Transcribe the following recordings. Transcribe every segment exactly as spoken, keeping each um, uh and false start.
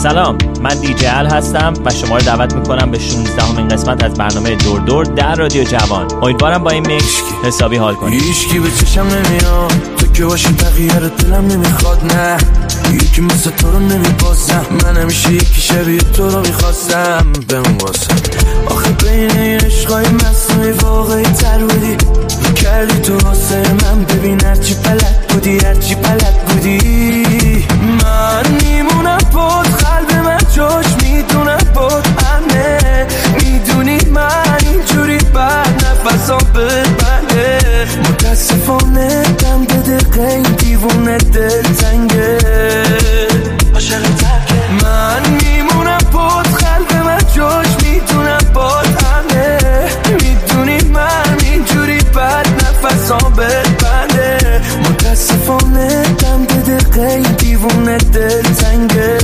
سلام، من دیجی ال هستم و شما رو دعوت میکنم به شانزدهمین قسمت از برنامه دور دور در رادیو جوان. امیدوارم با این میکس حسابی حال کنید. هیچکی به چشم نمیاد، تو که باشی بقیه رو دلم نمیخواد. نه یکی مثل تو رو نمیبازم، من همیشه یکی شبیه تو رو میخواستم. بمون واسم آخه بین این عشقای مصنوعی واقعی تر بودی، کردی تو واسه من. ببین هرچی بلد بودی، هرچی بلد بودی، من میمونم بود. قلب من جاش میدونم بود همه، میدونی من اینجوری بد نفسام ببنده. متاسفانه دم به دقیقه این دیوونه دل تنگه، عاشق ترکه. من میمونم بود، قلب من جاش میدونم بود همه، میدونی من اینجوری بد نفسام ببنده. متاسفانه دم به دقیقه این دیوونه دل تنگه.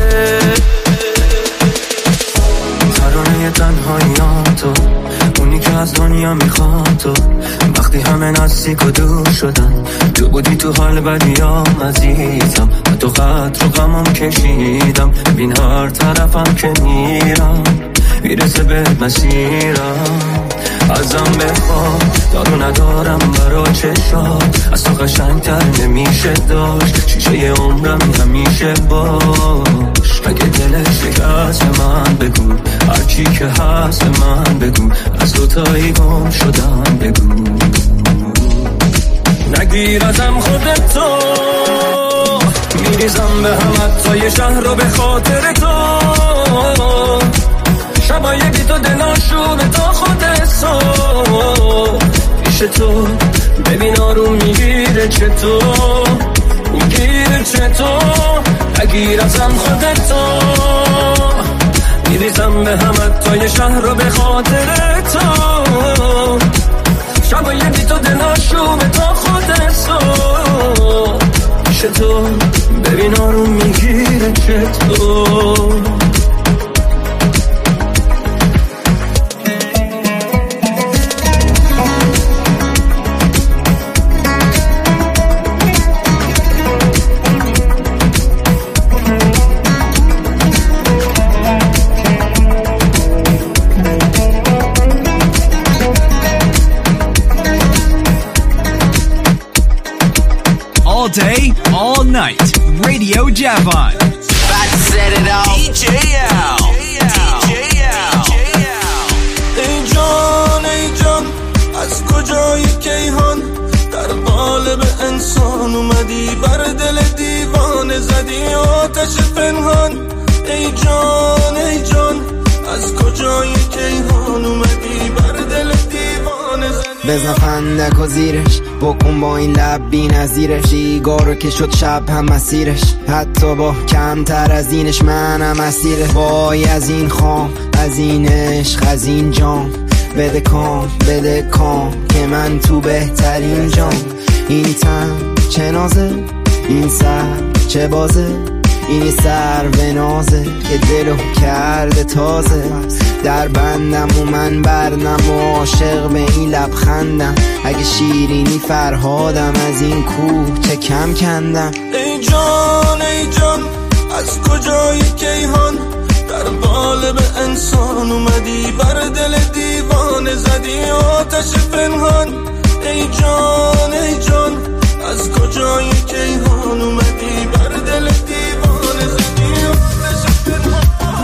ترانه تنهاییان تو، اونی که از دنیا میخواد تو. وقتی همه نزدیک و دور شدن، تو بودی تو حال بدیام عزیزم. تو خط رو غمم کشیدم، ببین هر طرفم که میرم میرسه به مسیرم. ازم بخواه دارو ندارم برا چشات، از تو قشنگتر نمیشه داشت. شیشه عمرم همیشه باش، اگه دلت شکست من بگو، هرچی که هست من بگو، از دوتایی گم شدم بگو. نگیر ازم خودتو، میریزم به همت تا یه شهر رو به خاطر تو. شبای بی تو دلاشونه تا خود صبح پیش تو. ببین آروم میگیره چطور، میگیره چطور. نگیر ازم خودتو، میریزم به همت تا یه شهر رو به خاطر تو. شبای بی تو دلاشونه تا خود صبح پیش تو. ببین آروم میگیره چطور. All day, all night, Radio Javan. About to set it off. دی جی L. دی جی L. ای جان ای جان، از کجای کیهان در قالب انسان اومدی، بر دل دیوانه زدی آتش پنهان. ای جان ای جان، از کجای کیهان اومدی، بر دل دیوانه زدی. بزن فندک و زیرش، بکن با این لب بی نظیرش. دیگارو که شد شب هم مسیرش، حتی با کمتر از اینش منم اسیره. وای از این خام، از این عشق، از این جام. بده کام بده کام که من تو بهترین جام. این تن چه نازه، این سر چه بازه، این سر به نازه که دلو کرده تازه. در بندم و من بردم و عاشق به این لبخندم. اگه شیرینی فرهادم، از این کوه چه کم کندم. ای جان ای جان، از کجای کیهان در قالب انسان اومدی، بر دل دیوانه زدی آتش پنهان. ای جان ای جان، از کجای کیهان اومدی، بر دل دیوانه زدی آتش پنهان.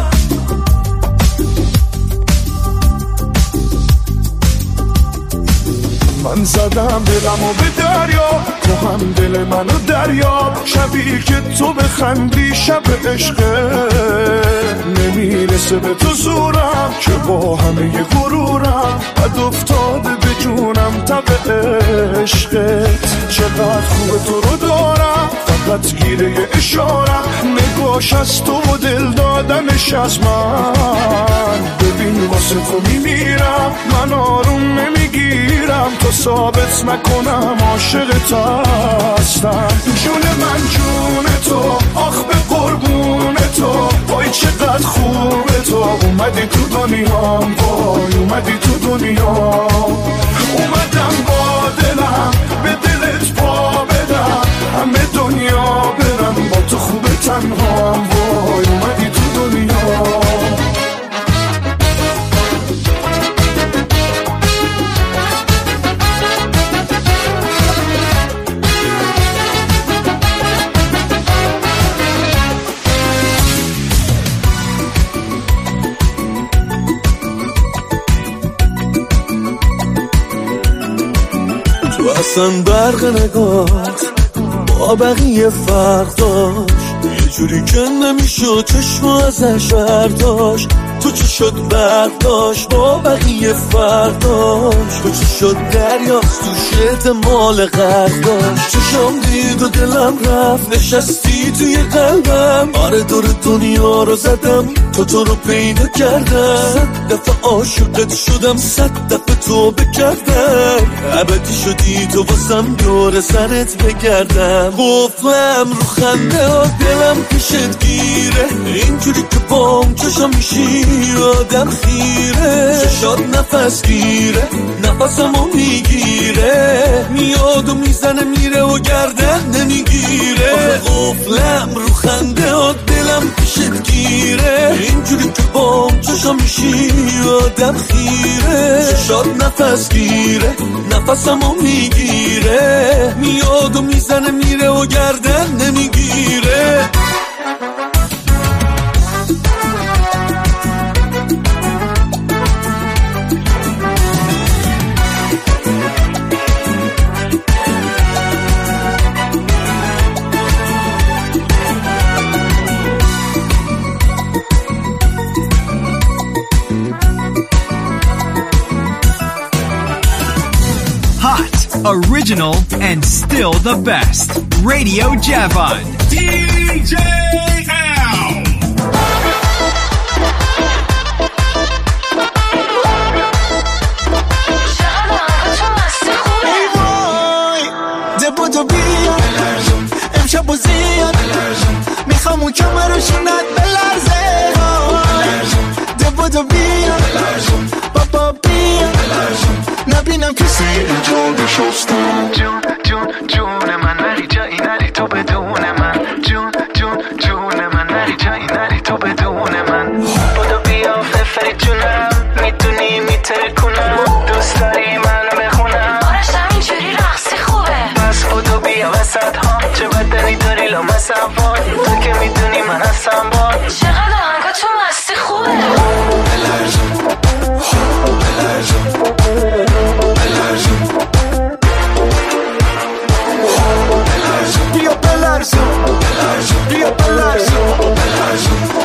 من زدم دلمو به دریا، تو هم دل منو دریا. شبی که تو بخندی شب عشقه، نمیرسه به تو زورم که با همه غرورم بد افتاده به جونم تب عشقت. چقدر خوب تو رو دارم، فقط گیره اشارم. نگاش از تو و دل دادنش از من. ببین واسه تو میمیرم، من آروم نمیگیرم تا ثابت نکنم عاشقت هستم. جون من جون تو، آخ به قربون تو. وای چقدر خوبه تو، اومدی تو دنیام. وای اومدی تو دنیام. اومدم با دلم به دلت پا بدم، همه دنیا برم با تو خوبه تنهام. وای اومدی تو دنیام. اصلا برق نگات با بقیه فرق داشت، یه جوری که نمیشد چشم ازش برداشت. تو چی شد برق داشت با بقیه فرق داشت، تو چی شد دریاست تو شد مال غرق داشت. چشم دید و دلم رفت نشستی توی قلبم، آره دور دنیا رو زدم تو تو رو پیدا کردم. صد دفعه عاشقت شدم صد دفعه تو بکردم، ابدی شدی تو واسم دور سرت بگردم. قفلم رو خنده ها دلم پیشت گیره، اینجوری که بام چشم میشی آدم خیره. چشات نفس گیره نفسمو میگیره، میاد و میزنه میره و گردن نمیگیره. قفلم رو خنده ها دلم پیشت گیره، اینجوری که بام چشم میشی آدم خیره. چشات نفس گیره نفسمو میگیره، میاد و میزنه میره و گردن نمیگیره. Original and still the best. Radio Javon. D J L. ای وای دبودو بیا امشب و زیاد میخوام اون کمه رو شونت بلرزه. دبودو بیا بابا بیا نبینم کسی اینجا نشستم. جون جون جون من نری جایی نری تو بدون من. جون جون جون من نری جایی نری تو بدون من. بودو بیا ففری جونم میتونی میتره کنم، دوست داری منو بخونم آرشم اینجوری رقصی خوبه. پس بودو بیا وسط ها چه بدنی داری لامسم وای، تو که میدونی من هستم وای. چقدر آهنگا تو مستی خوبه. بلرزم بلرزم بیا بلرزم بیا بلرزم.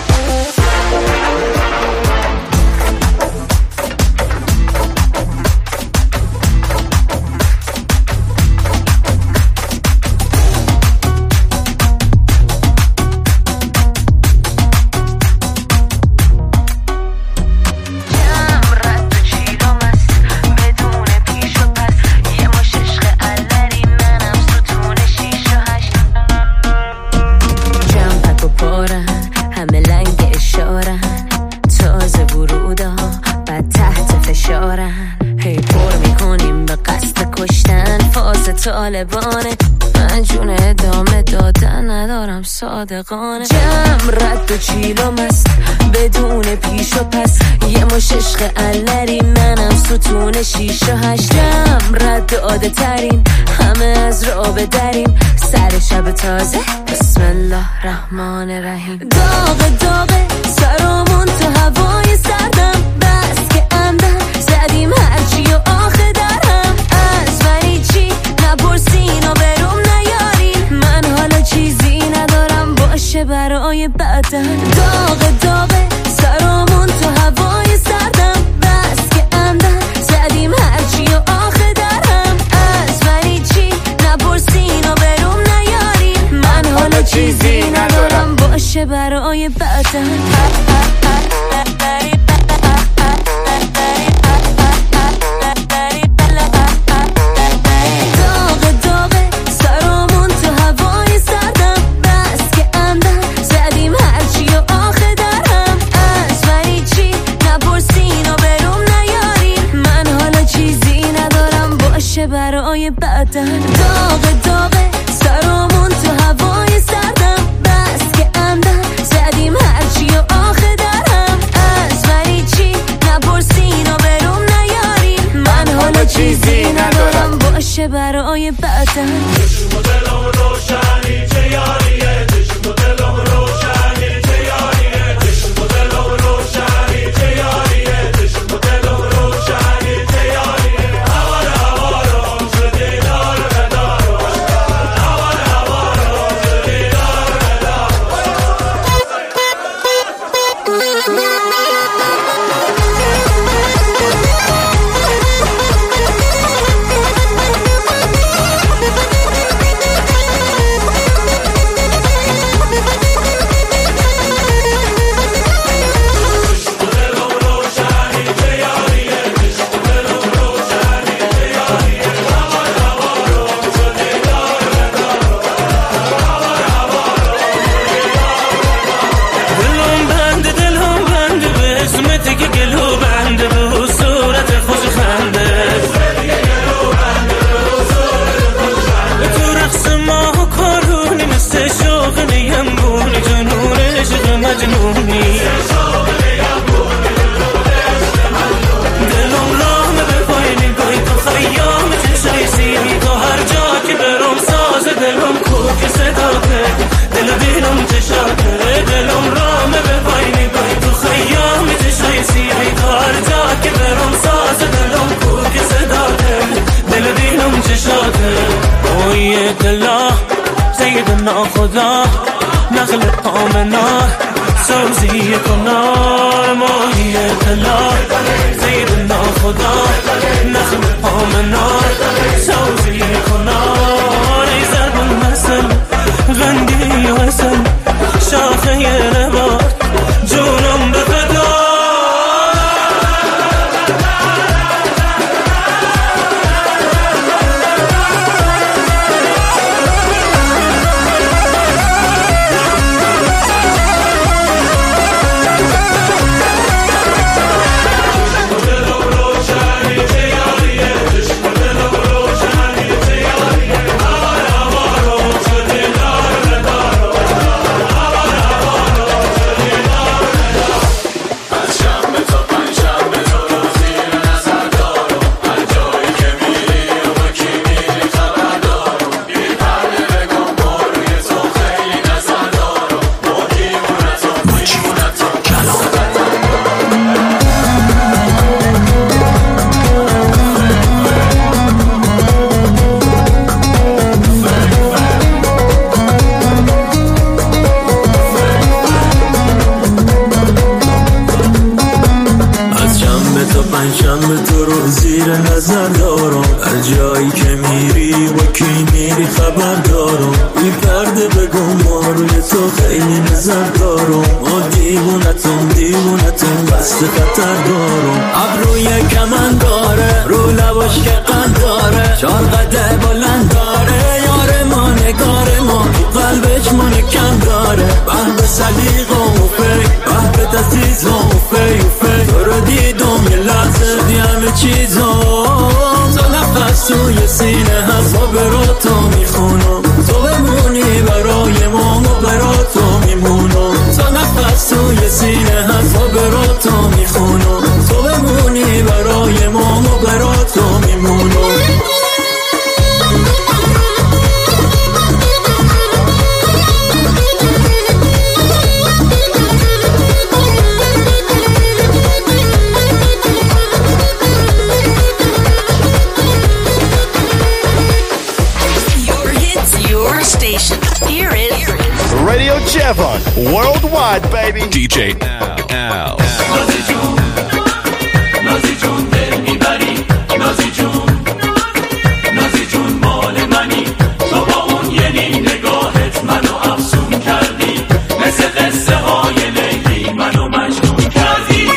طالبانه من جون ادامه دادن ندارم صادقانه. جمع رد و چیل و مست بدون پیش و پس، یه مش عشق علری منم ستون شیش و هشت. جمع رد و عاده ترین همه از رابه دریم، سر شب تازه بسم الله رحمان رحیم. داغ داغه سرامون تو هوای سردم، بس که اندر زدیم هرچی و آخه درم. از منی چی نپرسین و بروم نیارین، من حالا چیزی ندارم باشه برای بعدن. داغ داغه سرامون تو هوای سردم، بس که اندر زدیم هرچی و آخه درم. از منی چی نپرسین و بروم نیارین، من حالا چیزی ندارم باشه برای بعدن. برای بعدن. داغ داغه سرامون تو هوای سردم، بس که اندر زدیم هرچی و آخه درم. از منی چی نپرسین و بروم نیارین، من حالا چیزی ندارم باشه برای بعدن. چشم و دلم روشنی چه یاریه، چشم و دلم روشنی چه یاریه، چشم و دلم روشنی چه یاریه، چشم و دلم روشنی چه یاریه. هوار هوارم شده دارم ساز دلم کو که صداته دل بینم چشاته اوی دلا سیدنا خدا نخل آمنا سوزی کنار ماهی دلا سیدنا خدا نخل آمنا سوزی کنار ای زربون مثل غندی و حسن شاخه نبات جونم به فدا Worldwide, baby. D J Al. Al. نازی جون نازی جون دل میبری نازی جون نازی جون مال منی تو با اون یه نگاهت منو افسون کردی مثل قصه های لیلی منو مجنون کردی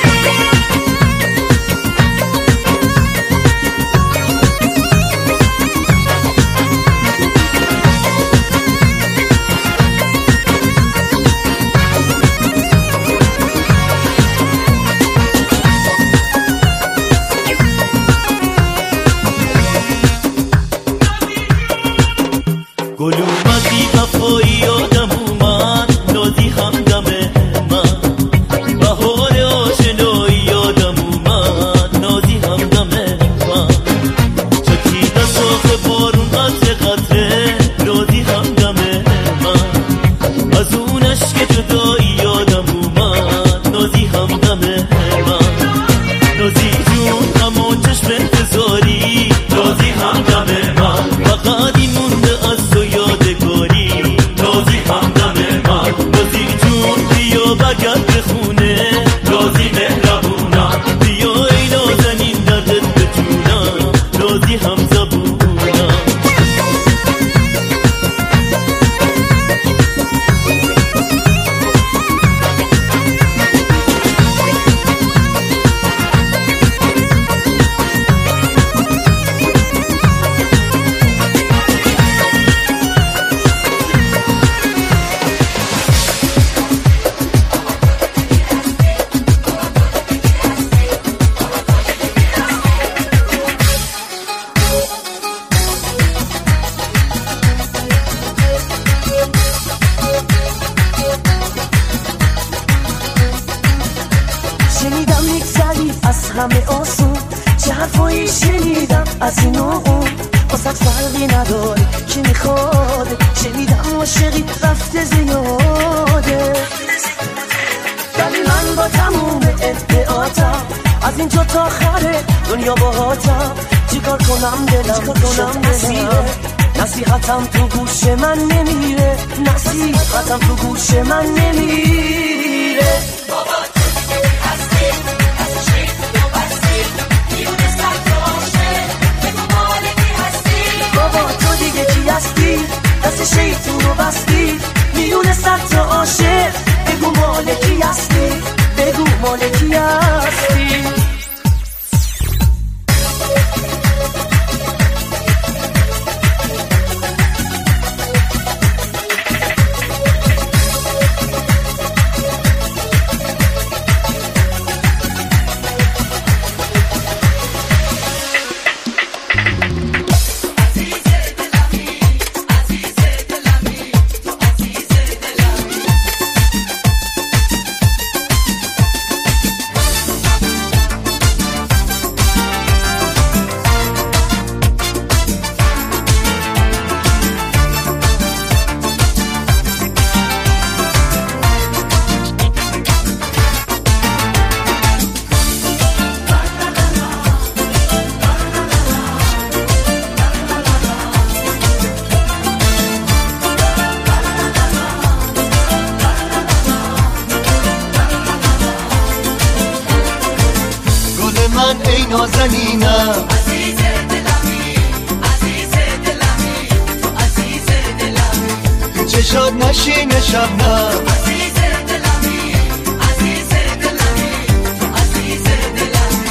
همه آسون چه حرفایی شنیدم از این و اون واسه فرقی نداره چی میخواد شنیدم عاشقی رفته زیاده ولی من با تموم ادعاتم از اینجا تا آخره دنیا باهاتم، چیکار کنم دلم کنم نصیحه، نصیحتم تو گوش من نمیره، نصیحتم تو گوش من نمیره. بابا تو دیگه هستی دست شیطون و بستی، میونه سخت عاشق بگو مالکی هستی. بابا تو دیگه کی هستی دست شیطون و بستی، میونه سخت عاشق بگو مالکی هستی، بگو مالکی هستی. نازنینم عزیز دلمی عزیز دلمی تو عزیز دلمی چشات نشینه شبنم عزیز دلمی عزیز دلمی تو عزیز دلمی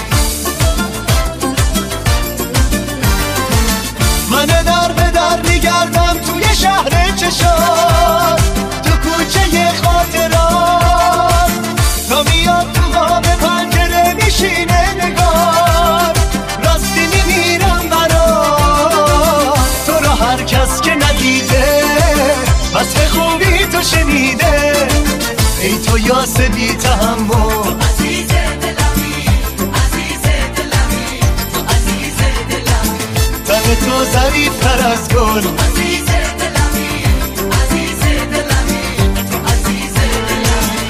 من در به در میگردم توی شهر چشات، تو کوچه خاطرات، تا میاد تو قاب پنجره میشینه نگار، راستی میمیرم برات، تو را هر کس که ندیده وصف خوبی تو شنیده، ای تو یاس بی تحمل عزیز دلمی عزیز دلمی تو عزیز دلمی تن تو ظریف‌تر از گل عزیز دلمی عزیز دلمی تو عزیز دلمی.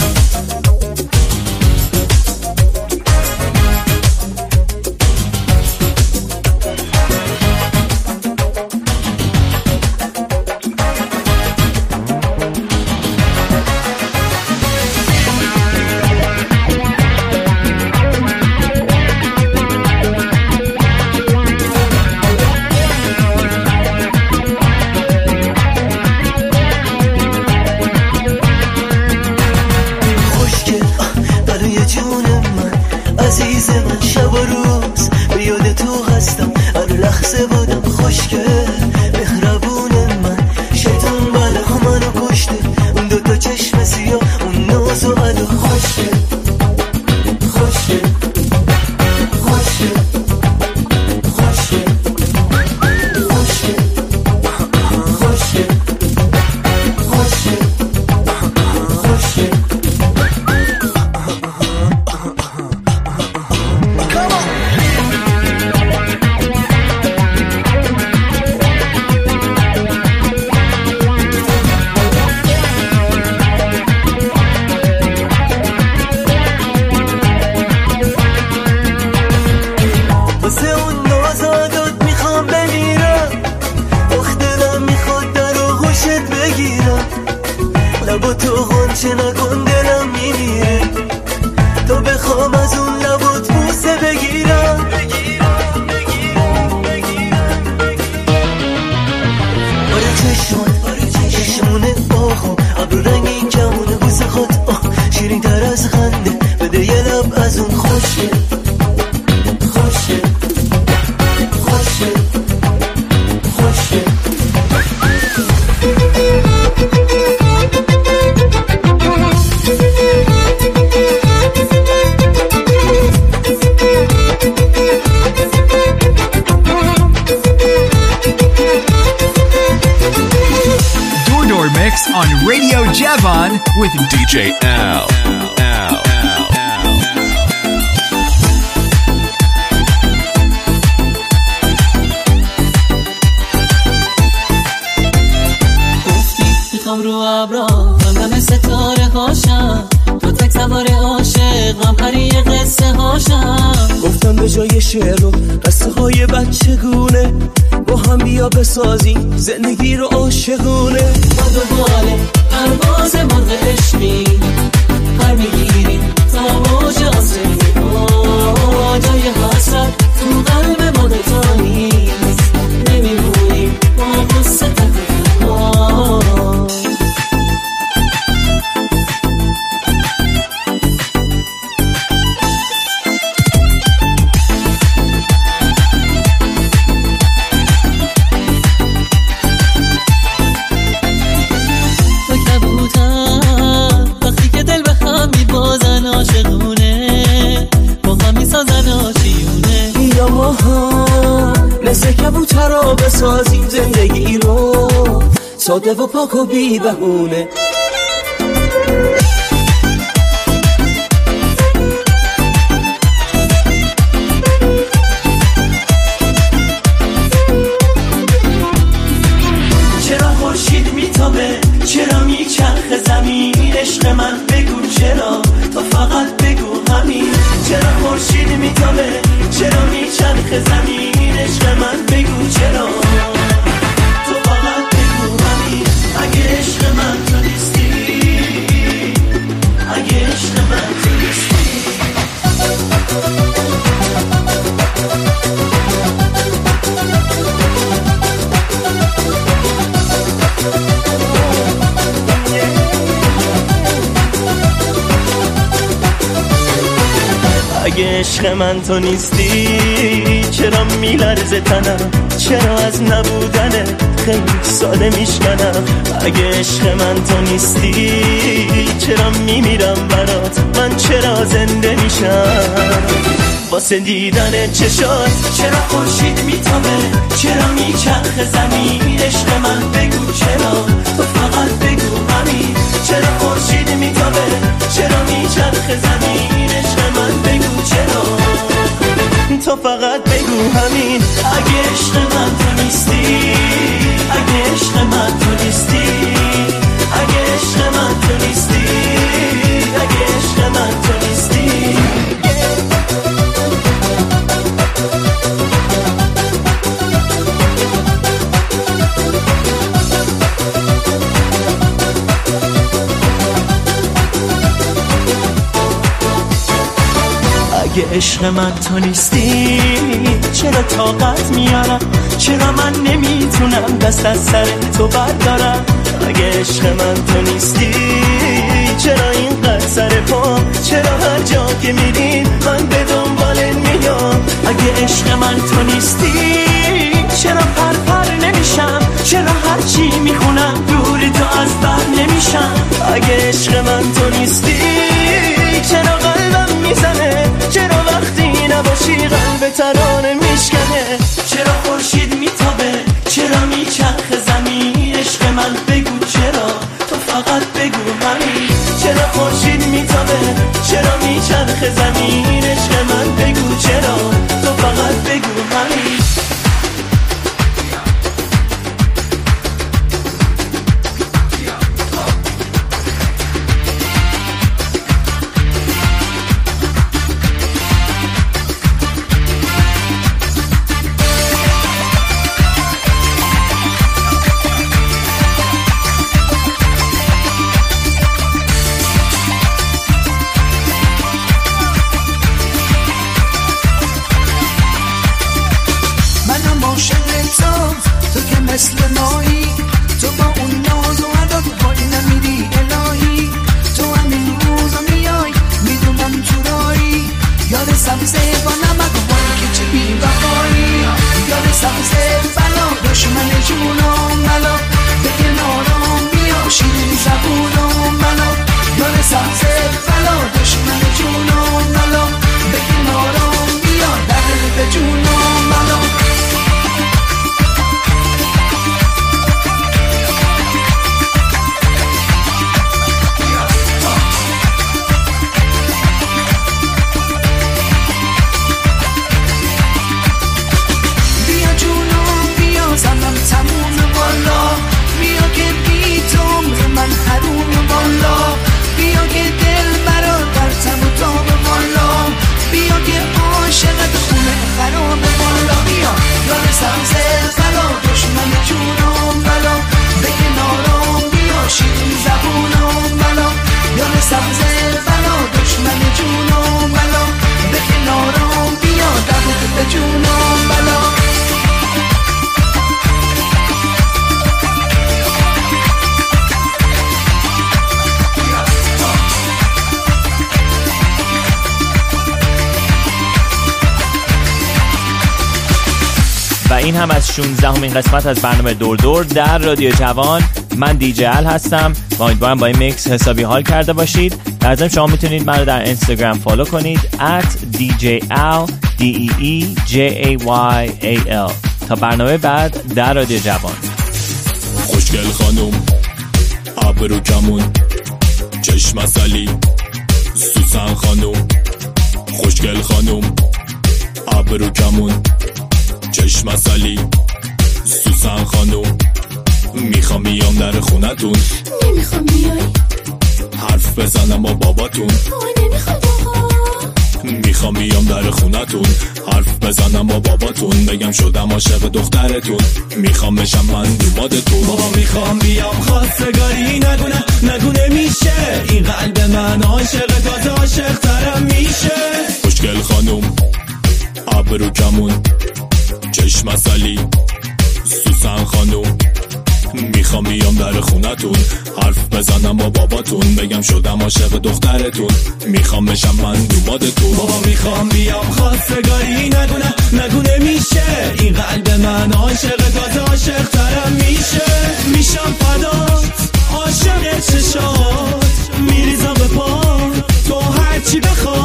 عزیز من شب و روز به یاد تو هستم، هر لحظه بودم خوشگل مهربون من، شیطان بله منو کشته، اون دوتا چشم سیاه اون ناز و علا، خوشگل خوشگل خوشگل خوشگل خوشگل خوشگل خوشگل خوشگل. لبا تو غنچه نکن دلم میمیره، تو بخوام از اون لبات بوسه بگیرم، باره چشمان چشمونه آخو ابرو رنگ این کمونه بوسه خود آه شیرین تر از خنده، بده یه لب از اون خوشگل خوشگل خوشگل خوشگل. Mix on Radio Javon with D J Al. Al, Al, میخوام رو ابرا همدم ستاره هاشم، تو تک سوار عاشق عاشقم هر یه قصه هاشم. گفتم به جای شعر و قصه های بچگونه با هم بیا بسازیم زندگی رو عاشقونه. با دوباره پرواز مرغ عشقی پر میگیریم تا موج آسمونی ها. جای حسرت تو قلب ما دوتا نیست، نمیمونیم با قصه تنها. مثل کبوترا بسازیم زندگی رو ساده و پاک و بی بهونه. چرا خورشید میتابه، چرا میچرخه زمین؟ عشق من بگو چرا، تو فقط بگو همین. چرا خورشید میتابه، چرا میچرخه زمین؟ عشق من بگو چرا، تو فقط بگو همین. اگه عشق من تو نیستی، اگه عشق من تو نیستی. اگه عشق من تو نیستی چرا میلرزه تنم، چرا از نبودنه خیلی ساده میشکنم. اگه عشق من تو نیستی چرا میمیرم برات، من چرا زنده میشم واسه دیدن چشات. چرا خورشید میتابه، چرا میچرخه زمین؟ عشق من بگو چرا، تو فقط بگو همین. چرا خورشید میتابه، چرا میچرخه زمین؟ عشق من بگو چرا، تو فقط بگو همین. اگه عشق من تو نیستی، اگه عشق من تو نیستی، اگه عشق من تو نیستی، اگه عشق من تو نیستی. اگه عشق من تو نیستی چرا طاقت میارم، چرا من نمیتونم دست از سر تو بردارم. اگه عشق من تو نیستی چرا اینقدر سر پا، چرا هر جا که میریم من به دنبالت میام. اگه عشق من تو نیستی چرا پر پر نمیشم، چرا هرچی میخونم دوری تو از بر نمیشم. اگه عشق من تو نیستی چرا قلبم میزنه، چرا وقتی نباشی قلب ترانه میشکنه. چرا خورشید میتابه، چرا میچرخه زمین؟ عشق من بگو چرا، تو فقط بگو همین. چرا خورشید میتابه، چرا میچرخه زمین؟ عشق من بگو چرا، تو فقط بگو همین. این هم از شانزدهمین قسمت از برنامه دور دور در رادیو جوان. من دی جی ال هستم و امیدوارم با این میکس حسابی حال کرده باشید. در ضمن شما میتونید من رو در اینستاگرام فالو کنید at دی جی ال دی ای ای جی ای وای ای ال تا برنامه بعد در رادیو جوان. خوشگل خانم ابرو کمون چشم عسلی سوسن خانم خوشگل خانم ابرو کمون چشم عسلی سوسن خانم میخوام بیام در خونتون نمیخوام بیای حرف بزنم با باباتون نمیخوام بابا میخوام بیام در خونتون حرف بزنم با باباتون بگم شدم عاشق دخترتون میخوام بشم من دومادتون بابا میخوام بیام خواستگاری نگونه نگونه میشه این قلب من عاشق تازه عاشق ترم میشه خوشگل خانم ابرو کمون چشم عسلی سوسن خانم میخوام بیام در خونتون حرف بزنم با باباتون بگم شدم عاشق دخترتون میخوام بشم من دومادتون بابا میخوام بیام خواستگاری نگونه نگونه میشه این قلب من عاشق تازه عاشق ترم میشه میشم فدات عاشق چشات میریزم به پا تو هرچی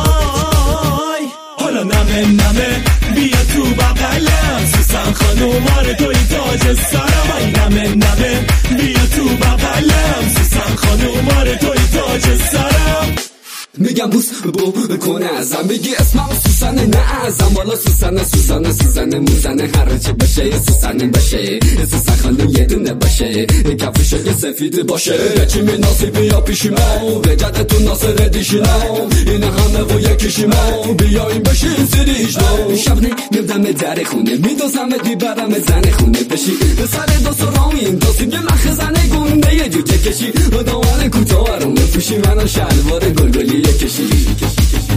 بخوای حالا نمه نمه بیا تو بغلم سوسن خانوم آره توی تاج سرم ای نمه نمه بیا تو بغلم سوسن خانوم آره توی تاج سرم میگم بوس بو کنه ازم بگی اسمم سوسنه نه ازم والا سوسنه سوسنه سوسنه موزنه هر چی بشه سوسنه باشه سوسن خانم یه دونه باشه کفشو که سفید باشه چی مناسی بیا پیشیمو به جدتون ناصر دیشینم این همه و یکیشیمو بیاین بشین سریشنو شبنه میبدم در خونه میدوزم دیبرم زن خونه بشی سر دو سرامیم دوستیم یه مخ زنه گونه یه جوجه کشی و دوان کوتاه رو بپوشی منو شلوار گلگلی کشی کشی کشی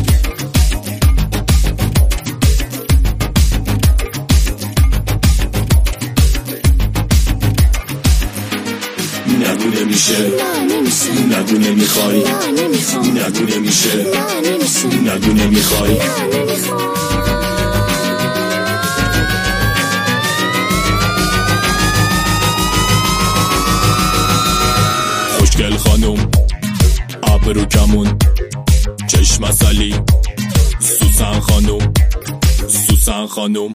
نگونه میشه نگونه میخوای نگونه میشه نگونه میخوای خوشگل خانم ابرو کمون چشم عسلی سوسن خانم سوسن خانم